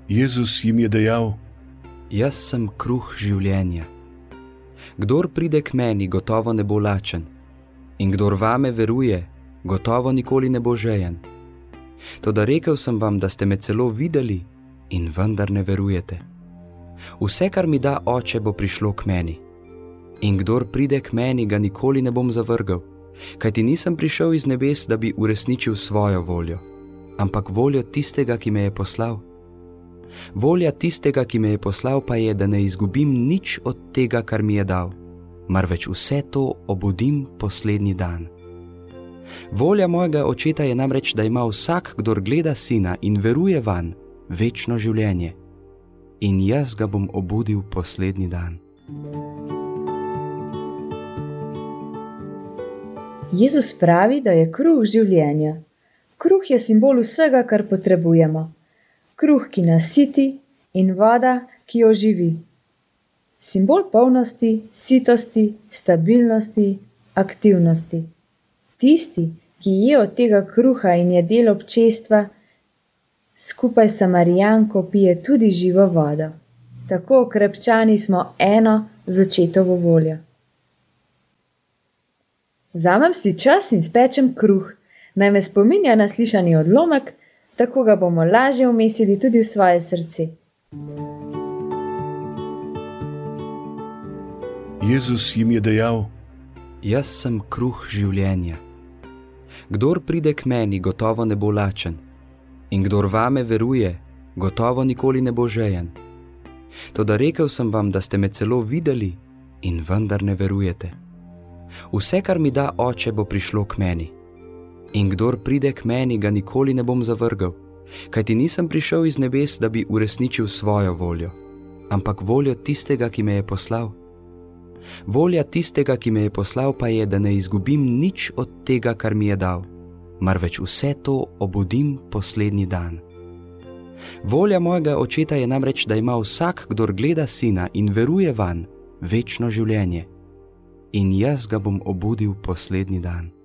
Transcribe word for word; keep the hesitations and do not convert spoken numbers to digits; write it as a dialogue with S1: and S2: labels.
S1: Jezus jim je dejal:
S2: Jaz sem kruh življenja. Kdor pride k meni, gotovo ne bo lačen, in kdor vame veruje, gotovo nikoli ne bo žejen. Toda rekel sem vam, da ste me celo videli in vendar ne verujete. Vse, kar mi da Oče, bo prišlo k meni. In kdor pride k meni, ga nikoli ne bom zavrgel, kajti nisem prišel iz nebes, da bi uresničil svojo voljo, ampak voljo tistega, ki me je poslal. Volja tistega, ki me je poslal, pa je, da ne izgubim nič od tega, kar mi je dal, marveč vse to obudim poslednji dan. Volja mojega Očeta je namreč, da ima vsak, kdor gleda Sina in veruje vanj, večno življenje. In jaz ga bom obudil poslednji dan.
S3: Jezus pravi, da je kruh življenja. Kruh je simbol vsega, kar potrebujemo. Kruh, ki nasiti, in voda, ki oživi. Simbol polnosti, sitosti, stabilnosti, aktivnosti. Tisti, ki je od tega kruha in je del občestva, skupaj s Samarijanko pije tudi živo vodo. Tako okrepčani smo eno z Očetovo voljo. Vzamem si čas in spečem kruh, naj me spominja na slišani odlomek, tako ga bomo lažje umestili tudi v svoje srce.
S1: Jezus jim je dejal:
S2: Jaz sem kruh življenja. Kdor pride k meni, gotovo ne bo lačen, in kdor vame veruje, gotovo nikoli ne bo žejen. Toda rekel sem vam, da ste me celo videli in vendar ne verujete. Vse, kar mi da Oče, bo prišlo k meni. In kdor pride k meni, ga nikoli ne bom zavrgel, kajti nisem prišel iz nebes, da bi uresničil svojo voljo, ampak voljo tistega, ki me je poslal. Volja tistega, ki me je poslal, pa je, da ne izgubim nič od tega, kar mi je dal, marveč vse to obudim poslednji dan. Volja mojega Očeta je namreč, da ima vsak, kdor gleda Sina in veruje vanj, večno življenje. In jaz ga bom obudil poslednji dan.